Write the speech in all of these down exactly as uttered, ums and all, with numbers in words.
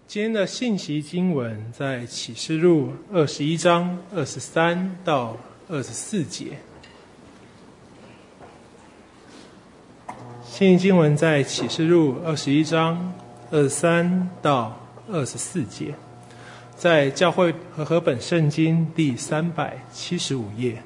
今天的信息经文在启示录二十一章二十三到二十四节。信息经文在启示录二十一章二十三到二十四节，在教会和合本圣经第三百七十五页。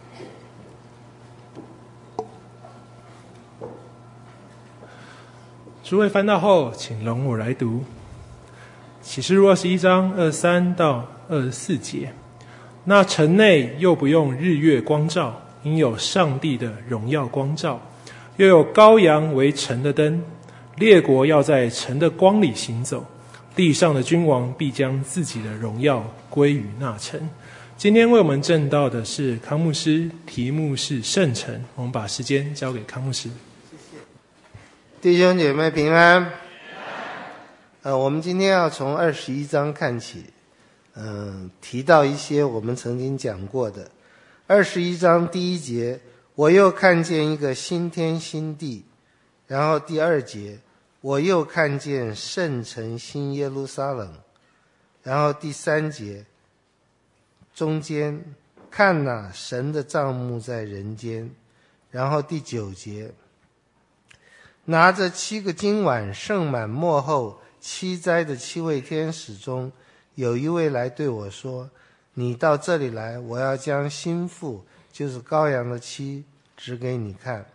诸位翻到后，请容我来读。启示录二十一章二十三到二十四节，那城内又不用日月光照，因有上帝的荣耀光照，又有羔羊为城的灯，列国要在城的光里行走，地上的君王必将自己的荣耀归于那城。今天为我们证道的是康牧师，题目是圣城。我们把时间交给康牧师。 谢谢。弟兄姐妹平安。呃，我们今天要从二十一章看起，嗯、呃，提到一些我们曾经讲过的。二十一章第一节，我又看见一个新天新地，然后第二节，我又看见圣城新耶路撒冷，然后第三节，中间看哪，神的帐幕在人间，然后第九节，拿着七个金碗盛满末后七灾的七位天使中，有一位来对我说，你到这里来，我要将新妇，就是羔羊的妻，指给你看。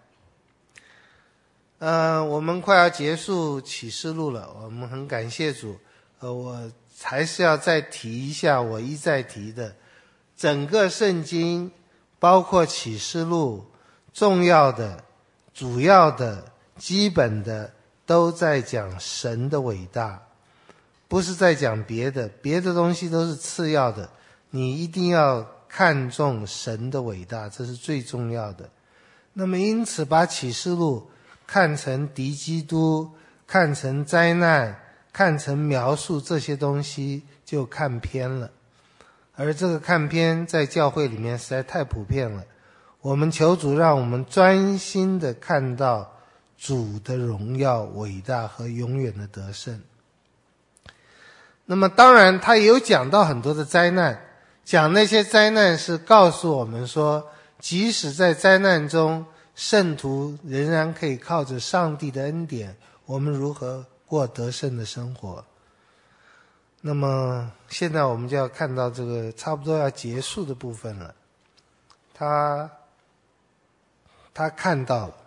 呃，我们快要结束启示录了，我们很感谢主。呃，我还是要再提一下我一再提的，整个圣经包括启示录，重要的、主要的、基本的都在讲神的伟大，不是在讲别的，别的东西都是次要的，你一定要看重神的伟大，这是最重要的。那么因此把启示录看成敌基督，看成灾难，看成描述这些东西，就看偏了。而这个看偏在教会里面实在太普遍了，我们求主让我们专心的看到主的荣耀、伟大和永远的得胜。那么当然他也有讲到很多的灾难，讲那些灾难是告诉我们说，即使在灾难中，圣徒仍然可以靠着上帝的恩典，我们如何过得胜的生活。那么现在我们就要看到这个差不多要结束的部分了。他他看到了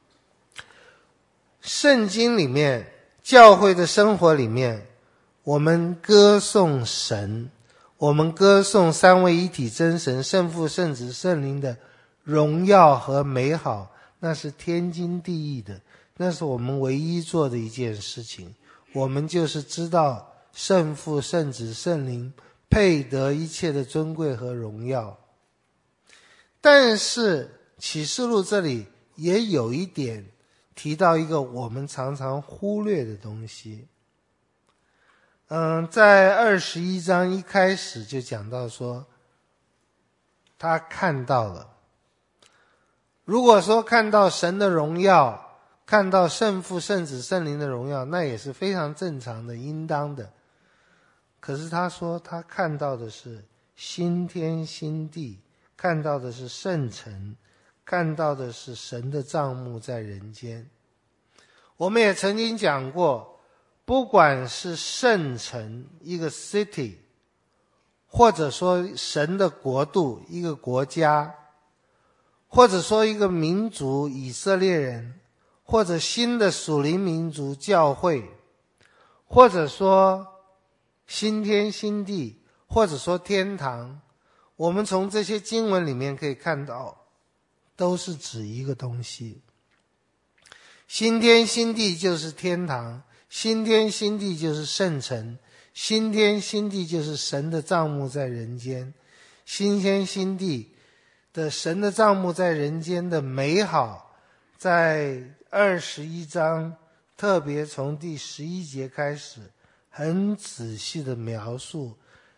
圣经里面，教会的生活里面，我们歌颂神，我们歌颂三位一体真神圣父圣子圣灵的荣耀和美好，那是天经地义的，那是我们唯一做的一件事情。我们就是知道圣父圣子圣灵配得一切的尊贵和荣耀。但是启示录这里也有一点提到一个我们常常忽略的东西。嗯，在二十一章一开始就讲到说，他看到了。如果说看到神的荣耀，看到圣父圣子圣灵的荣耀，那也是非常正常的，应当的。可是他说他看到的是新天新地，看到的是圣城，看到的是神的帐幕在人间。我们也曾经讲过，不管是圣城一个 city， 或者说神的国度一个国家，或者说一个民族以色列人，或者新的属灵民族教会，或者说新天新地，或者说天堂，我们从这些经文里面可以看到，都是指一个东西。新天新地就是天堂，新天新地就是圣城，新天新地就是神的帐幕在人间，新天新地的神的帐幕在人间的美好，在二十一章特别从第十一节开始很仔细的描述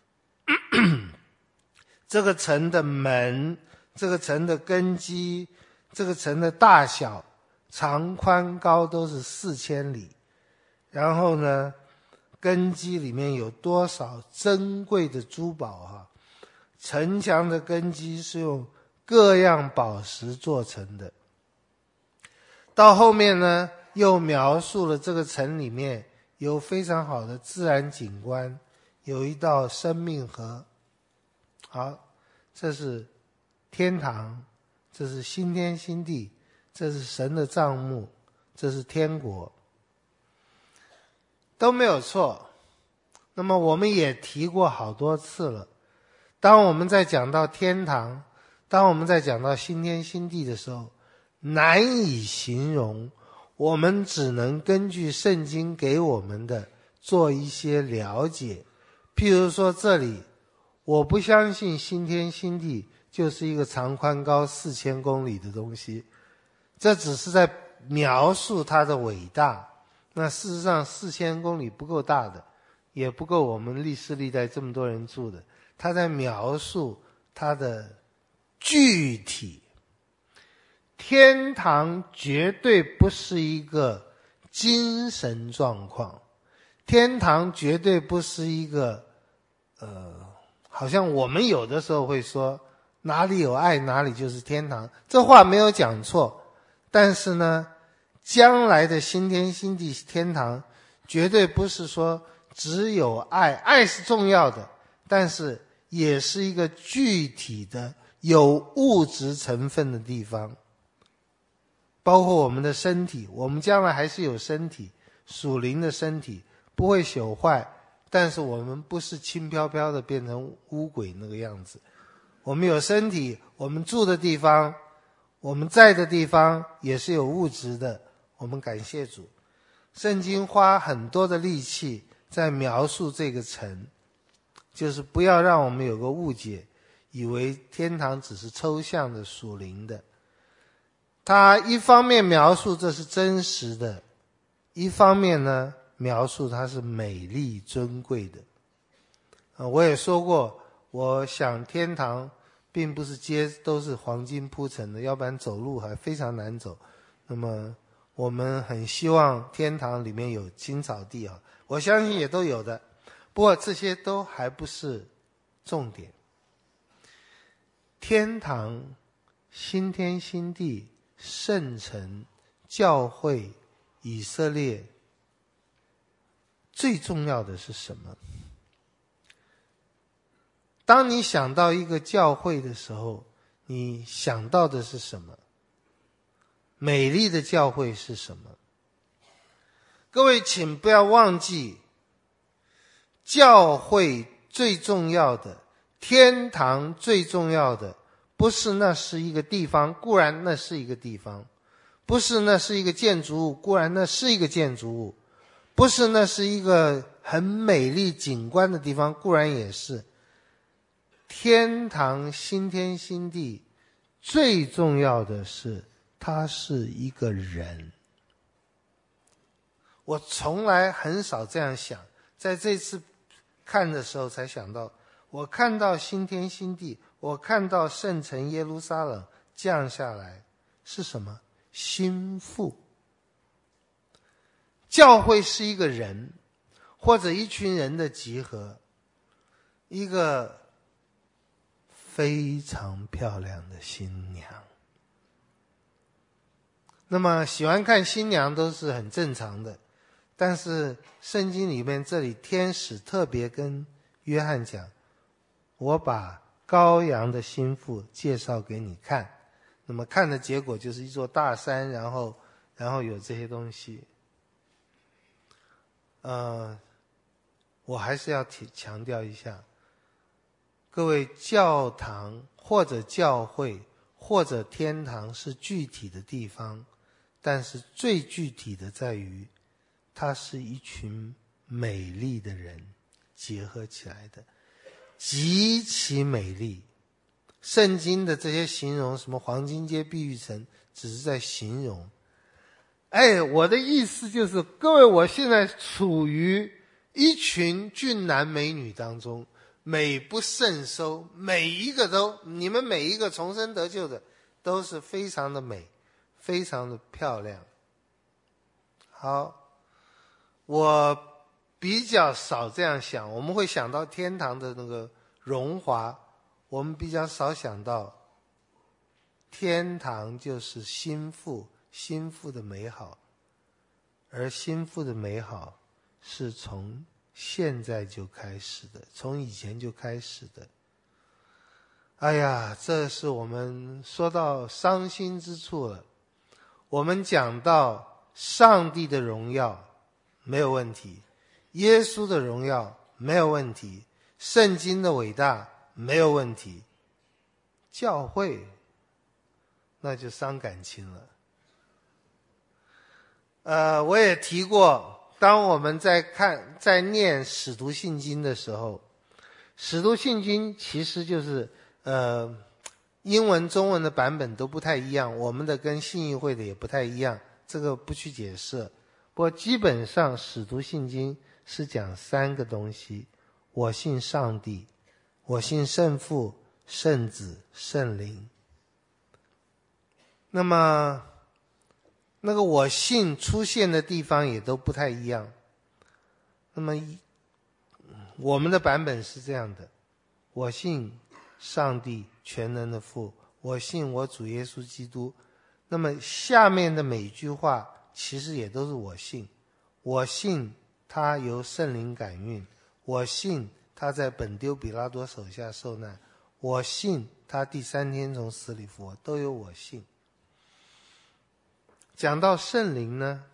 这个城的门，这个城的根基，这个城的大小，长宽高都是四千里。然后呢， 根基里面有多少珍贵的珠宝啊！城墙的根基是用各样宝石做成的。到后面呢，又描述了这个城里面有非常好的自然景观，有一道生命河。好，这是天堂，这是新天新地，这是神的帐幕，这是天国，都没有错。那么我们也提过好多次了，当我们在讲到天堂，当我们在讲到新天新地的时候，难以形容，我们只能根据圣经给我们的做一些了解。譬如说这里，我不相信新天新地就是一个长宽高四千公里的东西，这只是在描述它的伟大。那事实上四千公里不够大的，也不够我们历世历代这么多人住的，他在描述它的具体。天堂绝对不是一个精神状况，天堂绝对不是一个呃，好像我们有的时候会说哪里有爱哪里就是天堂，这话没有讲错。但是呢，将来的新天新地天堂绝对不是说只有爱，爱是重要的，但是也是一个具体的有物质成分的地方。包括我们的身体，我们将来还是有身体，属灵的身体不会朽坏，但是我们不是轻飘飘的变成乌鬼那个样子。我们有身体，我们住的地方，我们在的地方也是有物质的，我们感谢主。圣经花很多的力气在描述这个城，就是不要让我们有个误解，以为天堂只是抽象的属灵的。他一方面描述这是真实的，一方面呢描述它是美丽尊贵的。呃、我也说过，我想天堂并不是街都是黄金铺成的，要不然走路还非常难走。那么我们很希望天堂里面有青草地啊，我相信也都有的，不过这些都还不是重点。天堂、新天新地、圣城、教会、以色列，最重要的是什么？当你想到一个教会的时候，你想到的是什么？美丽的教会是什么？各位请不要忘记，教会最重要的，天堂最重要的，不是那是一个地方，固然那是一个地方；不是那是一个建筑物，固然那是一个建筑物；不是那是一个很美丽景观的地方，固然也是。天堂新天新地，最重要的是他是一个人。我从来很少这样想，在这次看的时候才想到，我看到新天新地，我看到圣城耶路撒冷降下来，是什么？心腹。教会是一个人，或者一群人的集合，一个非常漂亮的新娘。那么喜欢看新娘都是很正常的，但是圣经里面这里天使特别跟约翰讲，我把羔羊的心腹介绍给你看。那么看的结果就是一座大山，然后然后有这些东西。呃，我还是要提强调一下，各位，教堂或者教会或者天堂是具体的地方，但是最具体的在于它是一群美丽的人结合起来的，极其美丽。圣经的这些形容，什么黄金街、碧玉城，只是在形容。哎，我的意思就是，各位，我现在处于一群俊男美女当中，美不胜收，每一个都，你们每一个重生得救的都是非常的美，非常的漂亮。好，我比较少这样想，我们会想到天堂的那个荣华，我们比较少想到天堂就是心腹，心腹的美好，而心腹的美好是从现在就开始的，从以前就开始的。哎呀，这是我们说到伤心之处了。我们讲到上帝的荣耀没有问题，耶稣的荣耀没有问题，圣经的伟大没有问题，教会那就伤感情了。呃，我也提过，当我们在看在念使徒信经的时候，使徒信经其实就是呃英文中文的版本都不太一样，我们的跟信义会的也不太一样，这个不去解释。不过基本上使徒信经是讲三个东西：我信上帝，我信圣父、圣子、圣灵。那么那个我信出现的地方也都不太一样。那么我们的版本是这样的：我信上帝全能的父，我信我主耶稣基督。那么下面的每句话其实也都是我信。我信他由圣灵感孕，我信他在本丢比拉多手下受难，我信他第三天从死里复活，都有我信。讲到圣灵呢，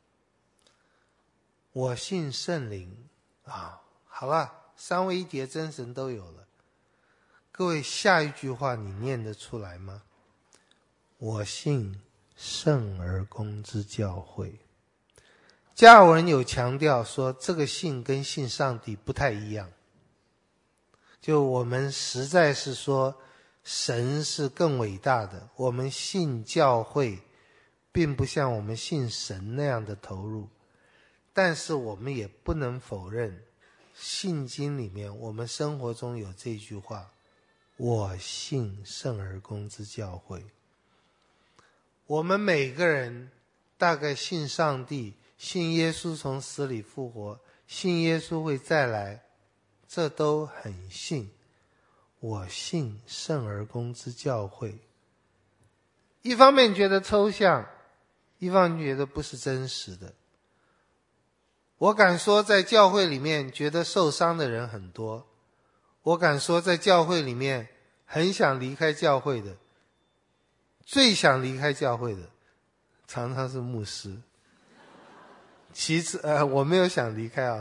我信圣灵啊，好了，三位一体的真神都有了。各位，下一句话你念得出来吗？我信圣而公之教会。加尔文有强调说，这个信跟信上帝不太一样。就我们实在是说，神是更伟大的，我们信教会并不像我们信神那样的投入。但是我们也不能否认，信经里面我们生活中有这句话：我信圣而公之教会。我们每个人大概信上帝，信耶稣从死里复活，信耶稣会再来，这都很信。我信圣而公之教会。一方面觉得抽象，一方面觉得不是真实的。我敢说，在教会里面觉得受伤的人很多。我敢说，在教会里面很想离开教会的，最想离开教会的常常是牧师。其次呃，我没有想离开啊。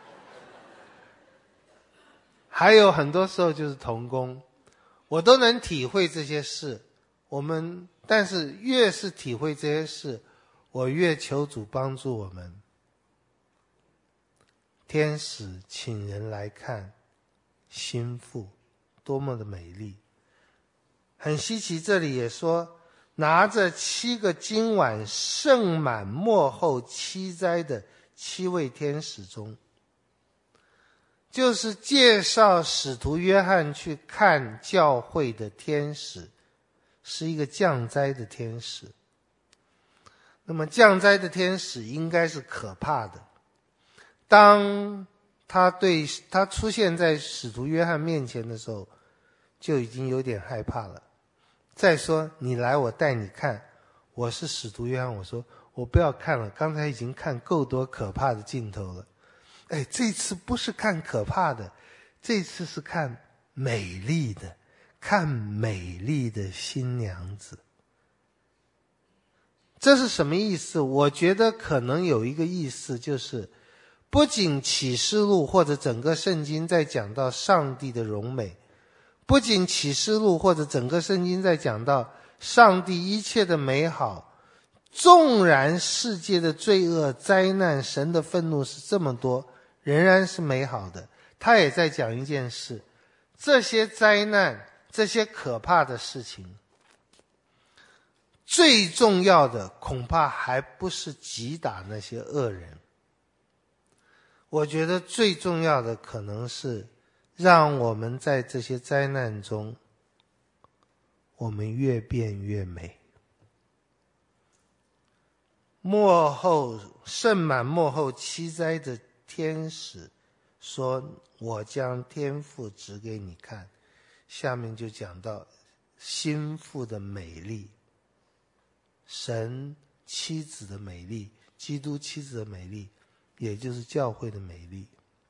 还有很多时候就是同工，我都能体会这些事。我们但是越是体会这些事，我越求主帮助我们。天使请人来看心腹，多么的美丽！很稀奇，这里也说，拿着七个金碗盛满末后七灾的七位天使中，就是介绍使徒约翰去看教会的天使，是一个降灾的天使。那么降灾的天使应该是可怕的。当他对他出现在使徒约翰面前的时候，就已经有点害怕了。再说，你来，我带你看。我是使徒约翰，我说我不要看了，刚才已经看够多可怕的镜头了。哎，这次不是看可怕的，这次是看美丽的，看美丽的新娘子。这是什么意思？我觉得可能有一个意思，就是不仅启示录或者整个圣经在讲到上帝的荣美，不仅启示录或者整个圣经在讲到上帝一切的美好，纵然世界的罪恶、灾难、神的愤怒是这么多，仍然是美好的。他也在讲一件事，这些灾难，这些可怕的事情，最重要的恐怕还不是击打那些恶人。我觉得最重要的可能是让我们在这些灾难中，我们越变越美。末后盛满末后七灾的天使说我将天赋指给你看，下面就讲到心腹的美丽，神妻子的美丽，基督妻子的美丽，也就是教会的美丽。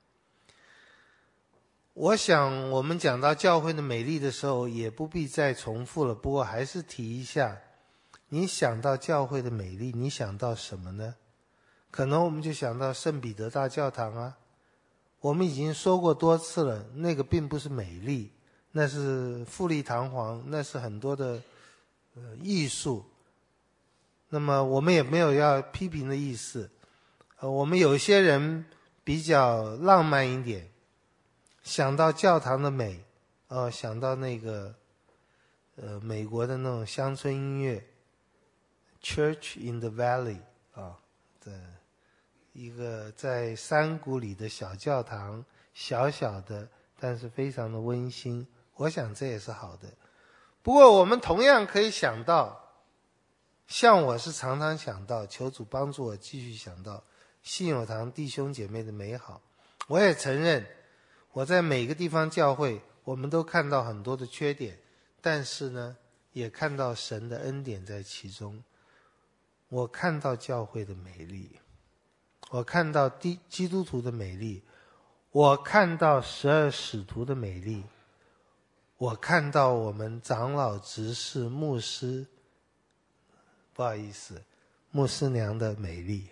我想我们讲到教会的美丽的时候也不必再重复了，不过还是提一下，你想到教会的美丽，你想到什么呢？可能我们就想到圣彼得大教堂啊，我们已经说过多次了，那个并不是美丽，那是富丽堂皇，那是很多的呃艺术。那么我们也没有要批评的意思，呃，我们有些人比较浪漫一点，想到教堂的美，呃，想到那个呃美国的那种乡村音乐 ，Church in the Valley 啊，这一个在山谷里的小教堂，小小的，但是非常的温馨。我想这也是好的。不过我们同样可以想到，像我是常常想到，求主帮助我继续想到信友堂弟兄姐妹的美好。我也承认，我在每个地方教会，我们都看到很多的缺点，但是呢，也看到神的恩典在其中。我看到教会的美丽，我看到基督徒的美丽，我看到十二使徒的美丽，我看到我们长老执事牧师，不好意思，牧师娘的美丽，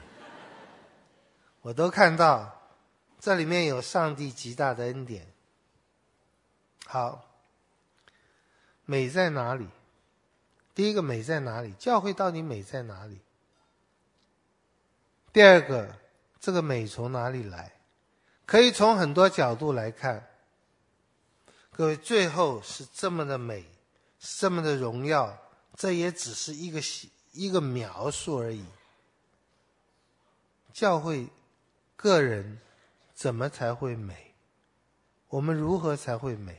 我都看到，这里面有上帝极大的恩典。好，美在哪里？第一个，美在哪里？教会到底美在哪里？第二个，这个美从哪里来？可以从很多角度来看。各位，最后是这么的美，是这么的荣耀，这也只是一个一个描述而已。教会个人怎么才会美？我们如何才会美？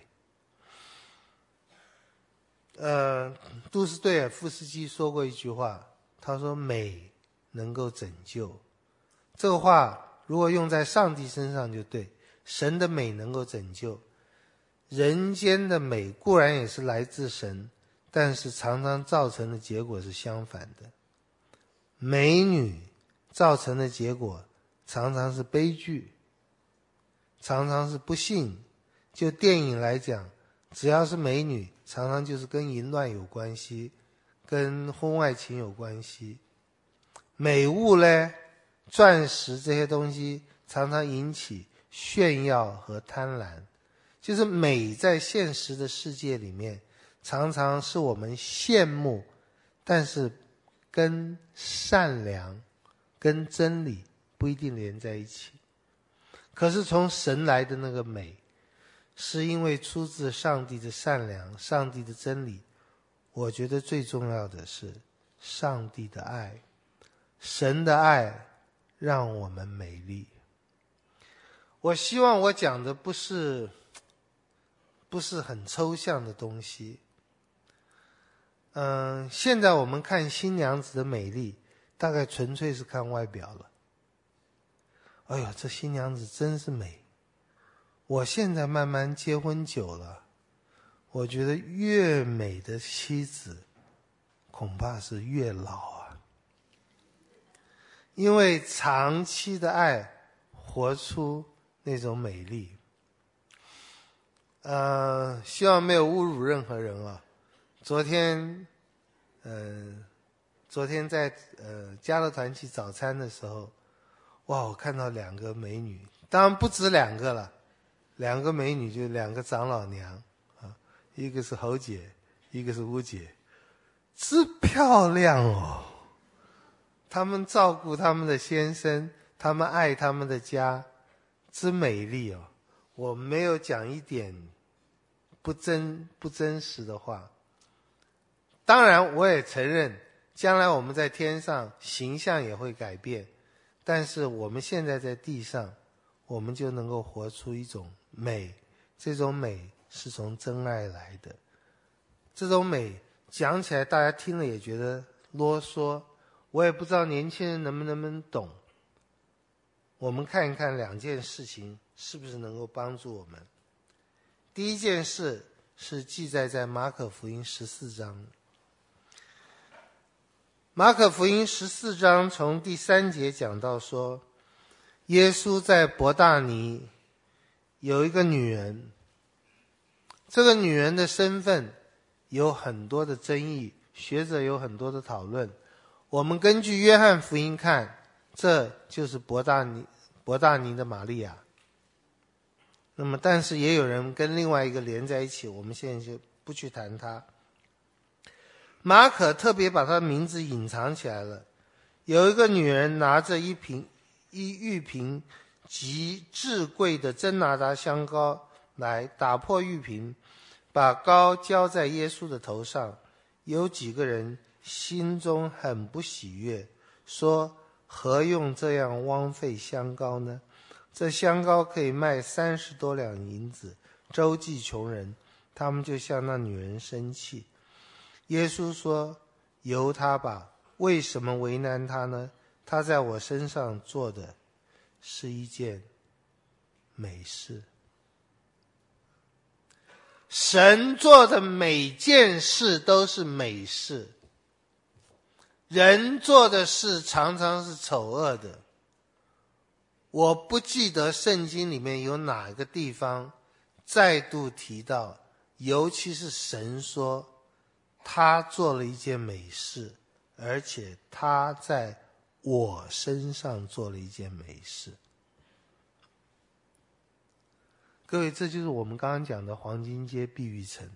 呃，杜斯对尔夫斯基说过一句话，他说美能够拯救。这个话如果用在上帝身上就对，神的美能够拯救。人间的美固然也是来自神，但是常常造成的结果是相反的。美女造成的结果常常是悲剧，常常是不幸。就电影来讲，只要是美女，常常就是跟淫乱有关系，跟婚外情有关系。美物呢，钻石这些东西常常引起炫耀和贪婪。就是美在现实的世界里面，常常是我们羡慕，但是跟善良、跟真理不一定连在一起。可是从神来的那个美，是因为出自上帝的善良、上帝的真理。我觉得最重要的是上帝的爱，神的爱让我们美丽。我希望我讲的不是不是很抽象的东西。嗯，现在我们看新娘子的美丽，大概纯粹是看外表了。哎呦，这新娘子真是美。我现在慢慢结婚久了，我觉得越美的妻子恐怕是越老啊。因为长期的爱活出那种美丽。呃，希望没有侮辱任何人啊。昨天，呃，昨天在呃家乐团去早餐的时候，哇，我看到两个美女，当然不止两个了，两个美女就两个长老娘啊，一个是侯姐，一个是吴姐，之漂亮哦。他们照顾他们的先生，他们爱他们的家，之美丽哦。我没有讲一点不真不真实的话。当然我也承认将来我们在天上形象也会改变，但是我们现在在地上，我们就能够活出一种美，这种美是从真爱来的。这种美讲起来大家听了也觉得啰嗦，我也不知道年轻人能不能懂。 我们看一看两件事情是不是能够帮助我们。第一件事是记载在马可福音十四章。马可福音十四章从第三节讲到说，耶稣在伯大尼有一个女人，这个女人的身份有很多的争议，学者有很多的讨论。我们根据约翰福音看，这就是伯大尼伯大尼的玛利亚。那么但是也有人跟另外一个连在一起，我们现在就不去谈它。马可特别把她的名字隐藏起来了。有一个女人拿着一瓶一玉瓶极至贵的真拿达香膏来，打破玉瓶，把膏浇在耶稣的头上。有几个人心中很不喜悦，说何用这样枉费香膏呢？这香膏可以卖三十多两银子，周济穷人。他们就向那女人生气。耶稣说，由他吧，为什么为难他呢？他在我身上做的是一件美事。神做的每件事都是美事，人做的事常常是丑恶的。我不记得圣经里面有哪个地方再度提到，尤其是神说他做了一件美事，而且他在我身上做了一件美事。各位，这就是我们刚刚讲的黄金街碧玉城。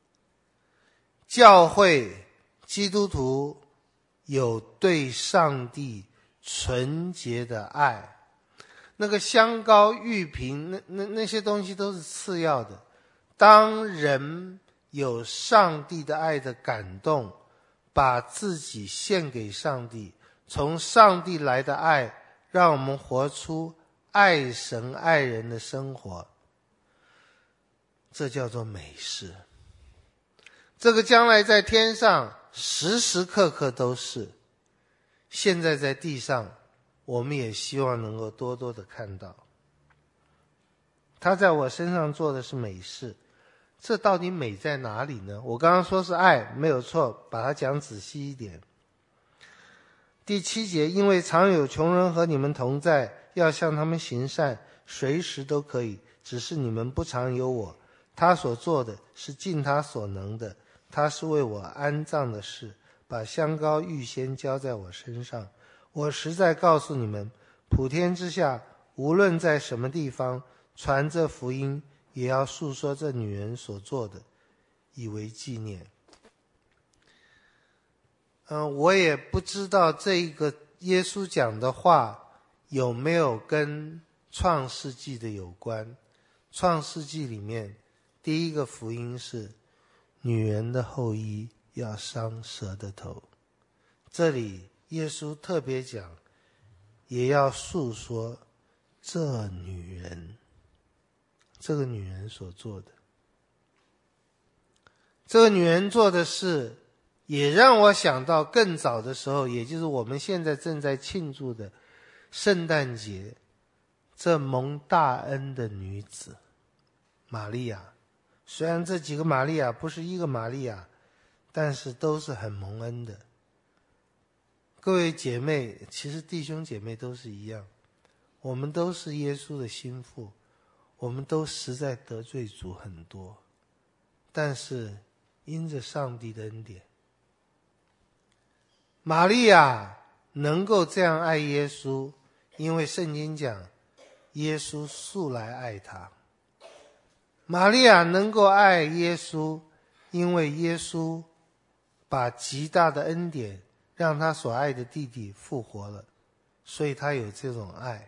教会基督徒有对上帝纯洁的爱，那个香膏玉瓶那那那些东西都是次要的。当人有上帝的爱的感动，把自己献给上帝，从上帝来的爱让我们活出爱神爱人的生活，这叫做美事。这个将来在天上时时刻刻都是，现在在地上我们也希望能够多多的看到。他在我身上做的是美事，这到底美在哪里呢？我刚刚说是爱，没有错，把它讲仔细一点。第七节，因为常有穷人和你们同在，要向他们行善，随时都可以，只是你们不常有我。他所做的是尽他所能的，他是为我安葬的事，把香膏预先浇在我身上。我实在告诉你们，普天之下无论在什么地方传这福音，也要述说这女人所做的，以为纪念。嗯，我也不知道这个耶稣讲的话有没有跟创世纪的有关。创世纪里面第一个福音是女人的后裔要伤蛇的头，这里耶稣特别讲也要述说这女人这个女人所做的。这个女人做的事也让我想到更早的时候，也就是我们现在正在庆祝的圣诞节，这蒙大恩的女子玛利亚。虽然这几个玛利亚不是一个玛利亚，但是都是很蒙恩的。各位姐妹，其实弟兄姐妹都是一样，我们都是耶稣的心腹，我们都实在得罪主很多，但是因着上帝的恩典，玛利亚能够这样爱耶稣，因为圣经讲耶稣素来爱他。玛利亚能够爱耶稣，因为耶稣把极大的恩典让他所爱的弟弟复活了，所以他有这种爱。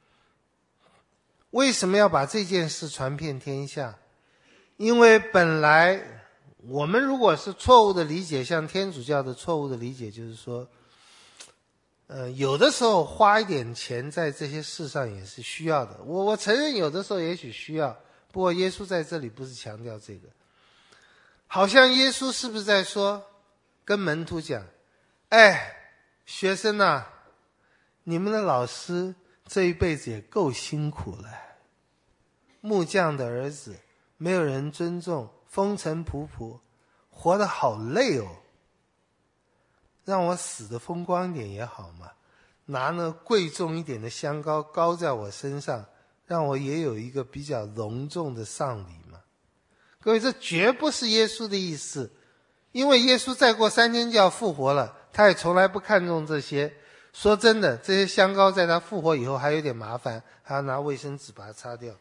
为什么要把这件事传遍天下？因为本来我们如果是错误的理解，像天主教的错误的理解就是说，呃，有的时候花一点钱在这些事上也是需要的。我我承认有的时候也许需要，不过耶稣在这里不是强调这个。好像耶稣是不是在说，跟门徒讲，哎，学生啊，你们的老师这一辈子也够辛苦了。木匠的儿子，没有人尊重，风尘仆仆，活得好累哦。让我死得风光一点也好嘛，拿那贵重一点的香膏膏在我身上，让我也有一个比较隆重的丧礼嘛。各位，这绝不是耶稣的意思，因为耶稣再过三天就要复活了，他也从来不看重这些。说真的，这些香膏在他复活以后还有点麻烦，还要拿卫生纸把它擦掉。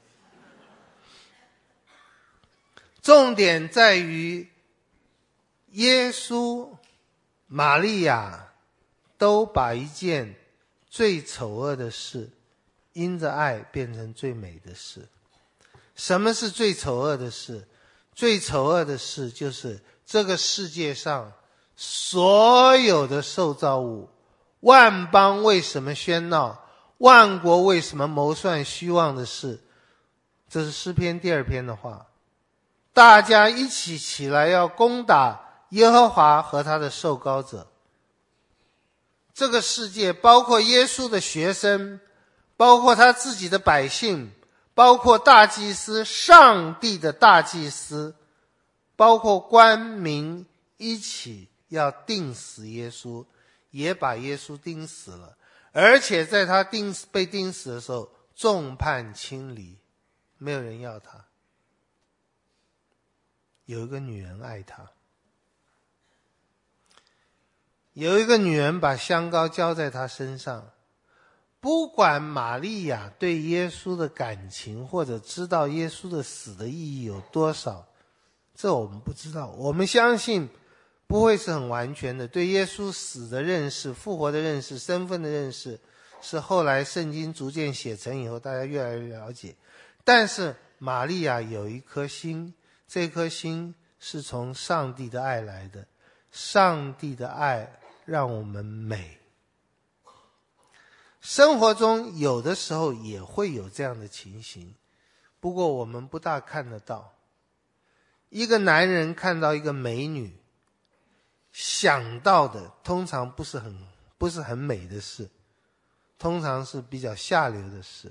重点在于耶稣、玛利亚都把一件最丑恶的事因着爱变成最美的事。什么是最丑恶的事？最丑恶的事就是这个世界上所有的受造物，万邦为什么喧闹，万国为什么谋算虚妄的事。这是诗篇第二篇的话，大家一起起来要攻打耶和华和他的受膏者。这个世界包括耶稣的学生，包括他自己的百姓，包括大祭司，上帝的大祭司，包括官民，一起要钉死耶稣，也把耶稣钉死了。而且在他钉被钉死的时候，众叛亲离，没有人要他。有一个女人爱他，有一个女人把香膏浇在他身上。不管玛利亚对耶稣的感情，或者知道耶稣的死的意义有多少，这我们不知道。我们相信不会是很完全的，对耶稣死的认识、复活的认识、身份的认识，是后来圣经逐渐写成以后大家越来越了解。但是玛利亚有一颗心，这颗心是从上帝的爱来的，上帝的爱让我们美。生活中有的时候也会有这样的情形，不过我们不大看得到。一个男人看到一个美女，想到的通常不是很不是很美的事，通常是比较下流的事。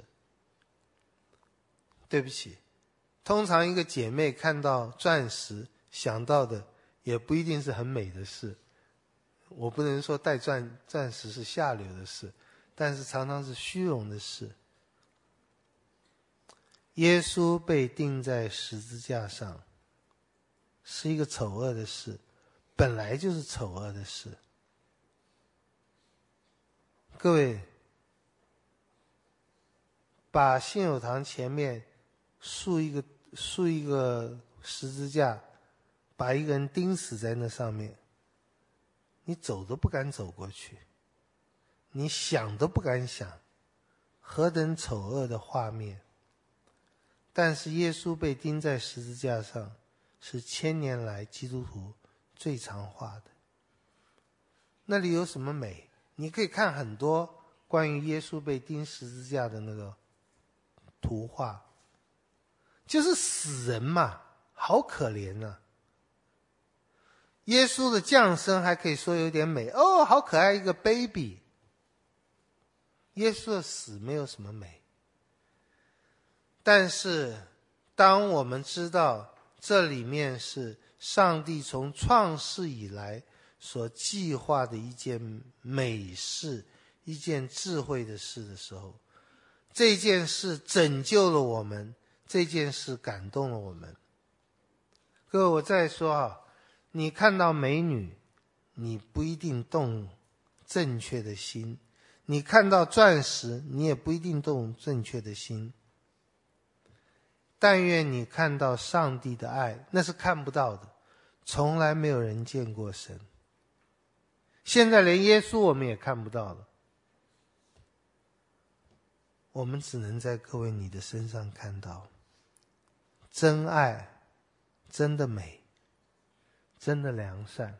对不起，通常一个姐妹看到钻石想到的也不一定是很美的事。我不能说戴钻钻石是下流的事，但是常常是虚荣的事。耶稣被钉在十字架上是一个丑恶的事，本来就是丑恶的事。各位，把信友堂前面竖一个竖一个十字架，把一个人钉死在那上面，你走都不敢走过去，你想都不敢想，何等丑恶的画面。但是耶稣被钉在十字架上是千年来基督徒最常画的。那里有什么美？你可以看很多关于耶稣被钉十字架的那个图画，就是死人嘛，好可怜啊。耶稣的降生还可以说有点美，哦，好可爱一个 baby。 耶稣的死没有什么美。但是当我们知道这里面是上帝从创世以来所计划的一件美事，一件智慧的事的时候，这件事拯救了我们，这件事感动了我们。各位，我再说啊，你看到美女，你不一定动正确的心；你看到钻石，你也不一定动正确的心。但愿你看到上帝的爱，那是看不到的，从来没有人见过神。现在连耶稣我们也看不到了，我们只能在各位你的身上看到真爱，真的美，真的良善，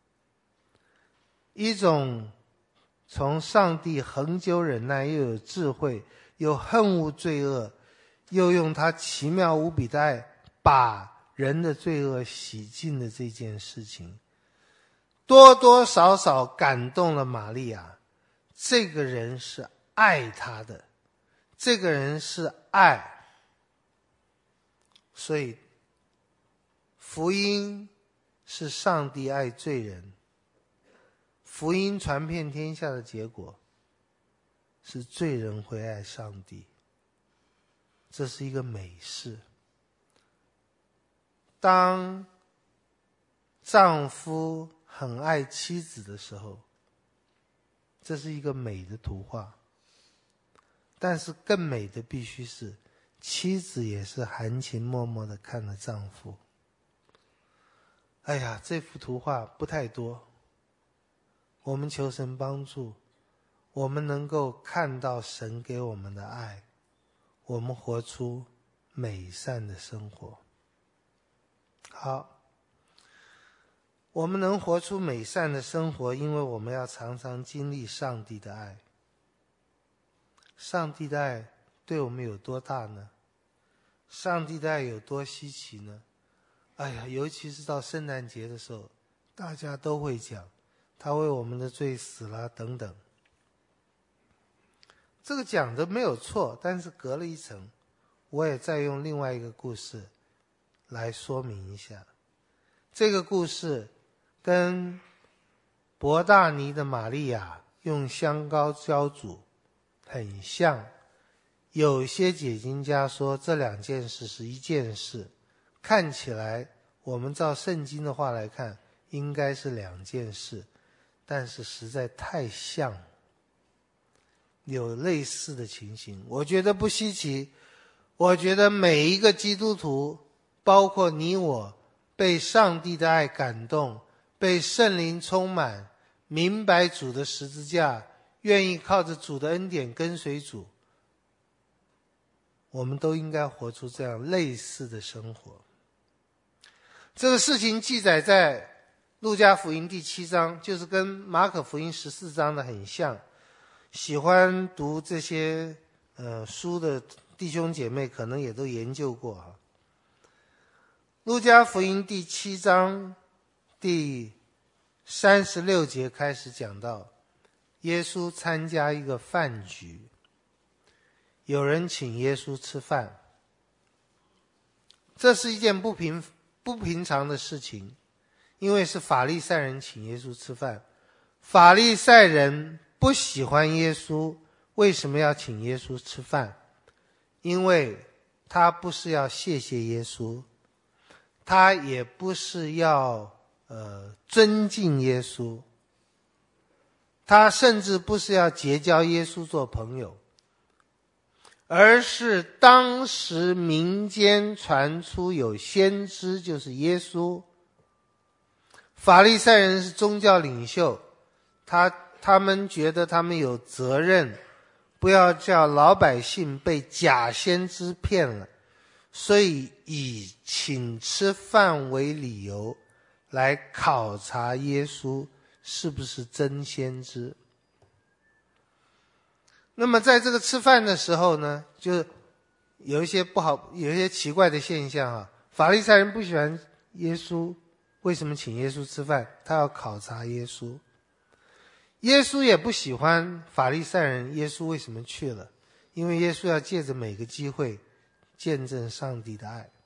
一种从上帝恒久忍耐，又有智慧，又恨恶罪恶，又用他奇妙无比的爱把人的罪恶洗净的这件事情，多多少少感动了玛利亚。这个人是爱他的， 这个人是爱，所以福音是上帝爱罪人，福音传遍天下的结果是罪人会爱上帝，这是一个美事。当丈夫很爱妻子的时候，这是一个美的图画。但是更美的必须是妻子也是含情脉脉地看着丈夫。哎呀，这幅图画不太多，我们求神帮助，我们能够看到神给我们的爱，我们活出美善的生活。好，我们能活出美善的生活，因为我们要常常经历上帝的爱。上帝的爱对我们有多大呢？上帝的爱有多稀奇呢？哎呀，尤其是到圣诞节的时候，大家都会讲他为我们的罪死了等等。这个讲的没有错，但是隔了一层，我也再用另外一个故事来说明一下。这个故事跟伯大尼的玛利亚用香膏浇主很像，有些解经家说这两件事是一件事，看起来我们照圣经的话来看应该是两件事，但是实在太像，有类似的情形，我觉得不稀奇。我觉得每一个基督徒，包括你我，被上帝的爱感动，被圣灵充满，明白主的十字架，愿意靠着主的恩典跟随主，我们都应该活出这样类似的生活。这个事情记载在路加福音第七章，就是跟马可福音十四章的很像。喜欢读这些呃书的弟兄姐妹可能也都研究过哈。路加福音第七章第三十六节开始讲到，耶稣参加一个饭局，有人请耶稣吃饭，这是一件不平不平常的事情，因为是法利赛人请耶稣吃饭。法利赛人不喜欢耶稣，为什么要请耶稣吃饭？因为他不是要谢谢耶稣，他也不是要呃尊敬耶稣，他甚至不是要结交耶稣做朋友，而是当时民间传出有先知，就是耶稣。法利赛人是宗教领袖，他他们觉得他们有责任，不要叫老百姓被假先知骗了，所以以请吃饭为理由来考察耶稣是不是真先知。那么在这个吃饭的时候呢，就有一些不好，有一些奇怪的现象啊。法利赛人不喜欢耶稣，为什么请耶稣吃饭？他要考察耶稣。耶稣也不喜欢法利赛人，耶稣为什么去了？因为耶稣要借着每个机会见证上帝的爱。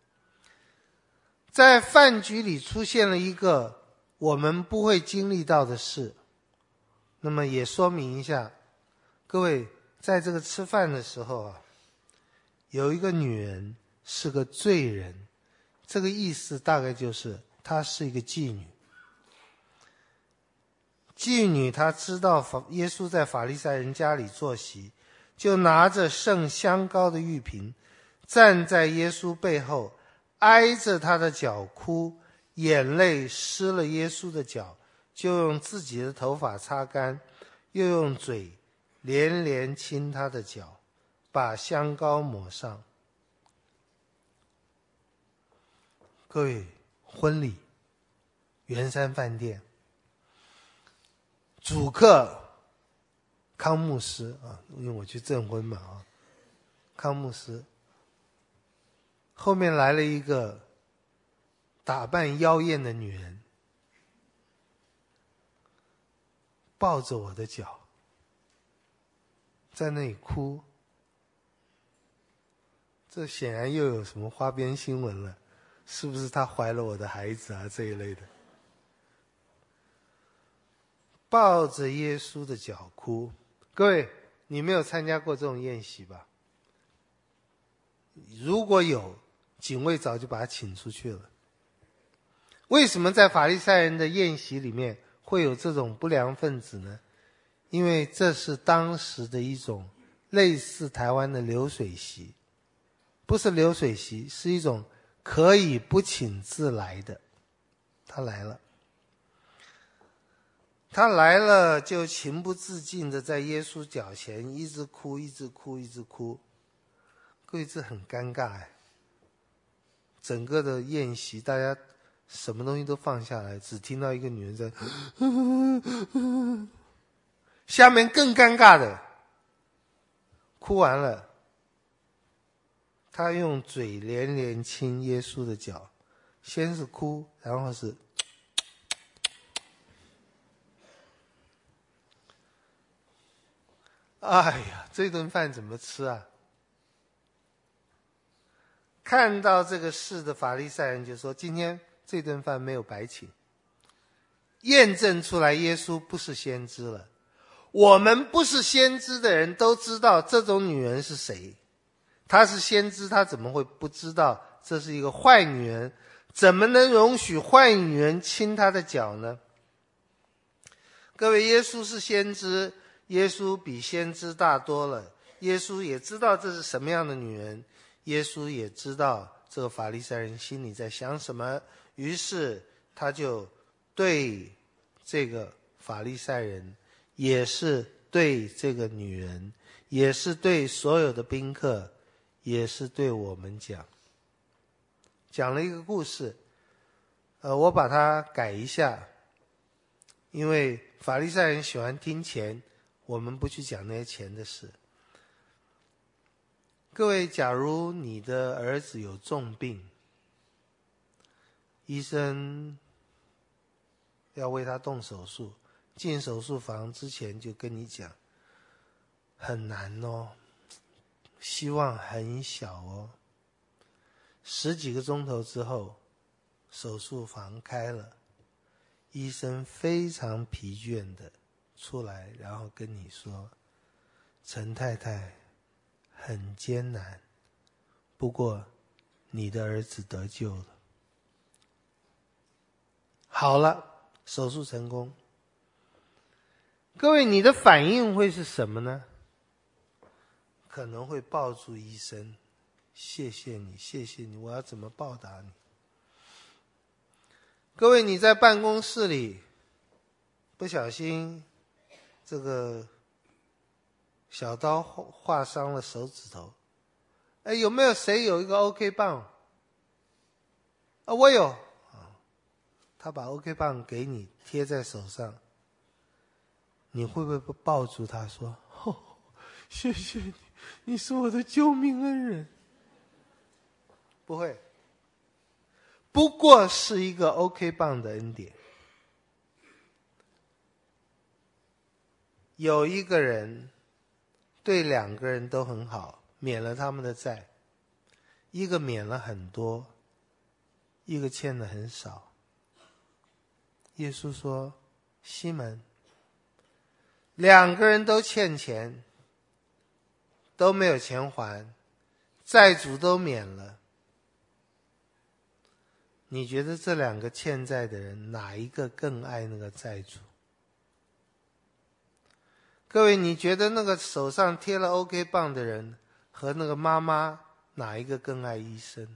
在饭局里出现了一个我们不会经历到的事，那么也说明一下，各位在这个吃饭的时候啊，有一个女人是个罪人，这个意思大概就是她是一个妓女。妓女她知道耶稣在法利赛人家里坐席，就拿着盛香膏的玉瓶，站在耶稣背后，挨着他的脚哭，眼泪湿了耶稣的脚，就用自己的头发擦干，又用嘴连连亲他的脚，把香膏抹上。各位，婚礼圆山饭店主客康牧师啊，因为我去证婚嘛啊，康牧师后面来了一个打扮妖艳的女人，抱着我的脚在那里哭， 这显然又有什么花边新闻了，是不是她怀了我的孩子啊这一类的。抱着耶稣的脚哭，各位，你没有参加过这种宴席吧？如果有，警卫早就把他请出去了。为什么在法利赛人的宴席里面会有这种不良分子呢？因为这是当时的一种类似台湾的流水席，不是流水席，是一种可以不请自来的。他来了，他来了就情不自禁的在耶稣脚前一直哭，一直哭，一直哭。各位，这很尴尬哎！整个的宴席，大家什么东西都放下来，只听到一个女人在下面更尴尬的，哭完了，他用嘴连连亲耶稣的脚，先是哭，然后是哎呀，这顿饭怎么吃啊？看到这个事的法利赛人就说，今天这顿饭没有白请，验证出来耶稣不是先知了。我们不是先知的人都知道这种女人是谁，她是先知，她怎么会不知道这是一个坏女人？怎么能容许坏女人亲她的脚呢？各位，耶稣是先知，耶稣比先知大多了，耶稣也知道这是什么样的女人，耶稣也知道这个法利赛人心里在想什么，于是他就对这个法利赛人，也是对这个女人，也是对所有的宾客，也是对我们讲，讲了一个故事。呃，我把它改一下，因为法利赛人喜欢听钱，我们不去讲那些钱的事。各位，假如你的儿子有重病，医生要为他动手术，进手术房之前就跟你讲，很难哦，希望很小哦。十几个钟头之后，手术房开了，医生非常疲倦的出来，然后跟你说，陈太太很艰难，不过你的儿子得救了。好了，手术成功。各位，你的反应会是什么呢？可能会抱住医生，谢谢你，谢谢你，我要怎么报答你？各位，你在办公室里不小心这个小刀划伤了手指头，哎，有没有谁有一个 OK 棒？啊，我有。他把 OK 棒给你贴在手上，你会不会抱住他说，哦，谢谢你，你是我的救命恩人？不会，不过是一个 OK 棒的恩典。有一个人对两个人都很好，免了他们的债，一个免了很多，一个欠的很少。耶稣说，西门，两个人都欠钱，都没有钱还，债主都免了，你觉得这两个欠债的人哪一个更爱那个债主？各位，你觉得那个手上贴了 OK 棒的人和那个妈妈哪一个更爱医生？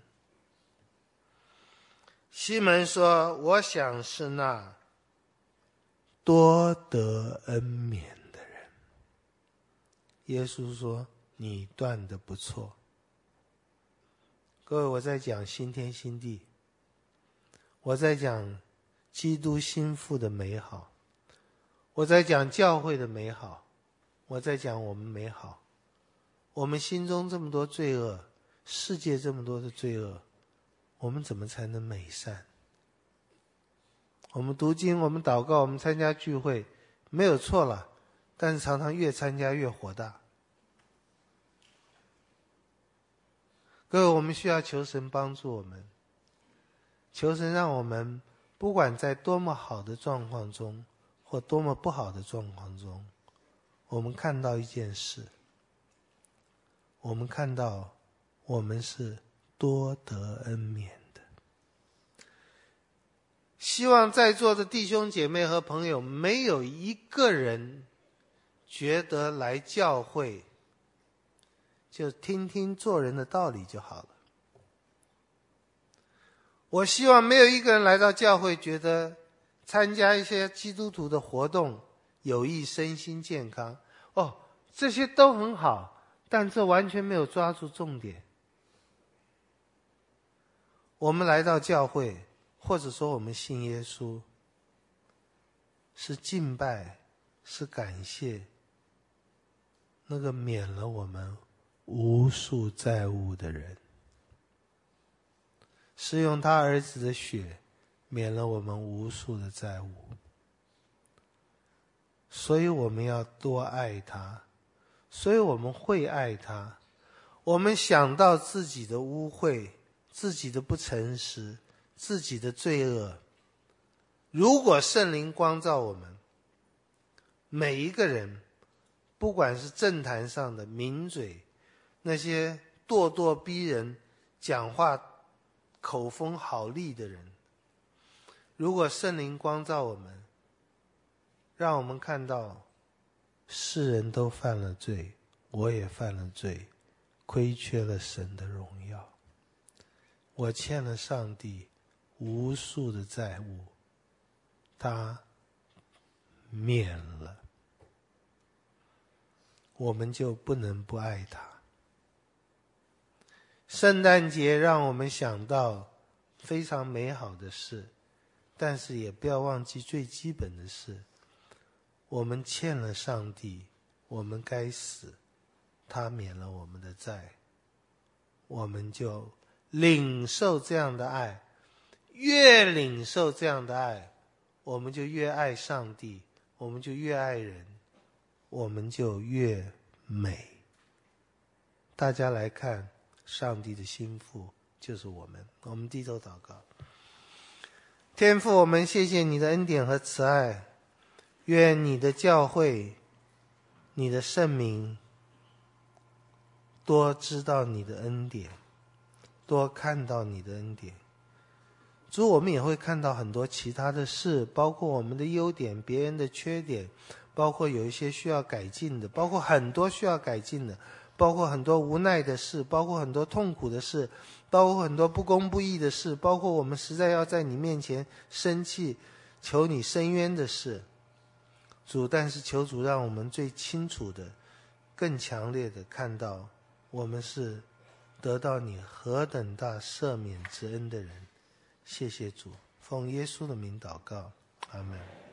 西门说，我想是那多得恩免的人。耶稣说，你断得不错。各位，我在讲新天新地，我在讲基督心腹的美好，我在讲教会的美好，我在讲我们美好。我们心中这么多罪恶，世界这么多的罪恶，我们怎么才能美善？我们读经，我们祷告，我们参加聚会，没有错了，但是常常越参加越火大。 各位，我们需要求神帮助我们，求神让我们不管在多么好的状况中或多么不好的状况中，我们看到一件事，我们看到我们是多得恩免的。希望在座的弟兄姐妹和朋友没有一个人觉得来教会就听听做人的道理就好了。我希望没有一个人来到教会觉得参加一些基督徒的活动有益身心健康，哦，这些都很好，但这完全没有抓住重点。我们来到教会，或者说我们信耶稣，是敬拜，是感谢那个免了我们无数债务的人，是用他儿子的血免了我们无数的债务，所以我们要多爱他，所以我们会爱他。我们想到自己的污秽，自己的不诚实，自己的罪恶，如果圣灵光照我们，每一个人，不管是政坛上的名嘴，那些咄咄逼人、讲话口风好利的人，如果圣灵光照我们，让我们看到世人都犯了罪，我也犯了罪，亏缺了神的荣耀，我欠了上帝无数的债务，他免了，我们就不能不爱他。圣诞节让我们想到非常美好的事，但是也不要忘记最基本的事，我们欠了上帝，我们该死，他免了我们的债，我们就领受这样的爱，越领受这样的爱，我们就越爱上帝，我们就越爱人，我们就越美。大家来看，上帝的心腹就是我们。我们低头祷告。天父，我们谢谢你的恩典和慈爱，愿你的教会，你的圣民多知道你的恩典，多看到你的恩典。主，我们也会看到很多其他的事，包括我们的优点，别人的缺点，包括有一些需要改进的，包括很多需要改进的，包括很多无奈的事，包括很多痛苦的事，包括很多不公不义的事，包括我们实在要在你面前生气求你伸冤的事。主，但是求主让我们最清楚的更强烈的看到我们是得到你何等大赦免之恩的人。谢谢主，奉耶稣的名祷告，阿们。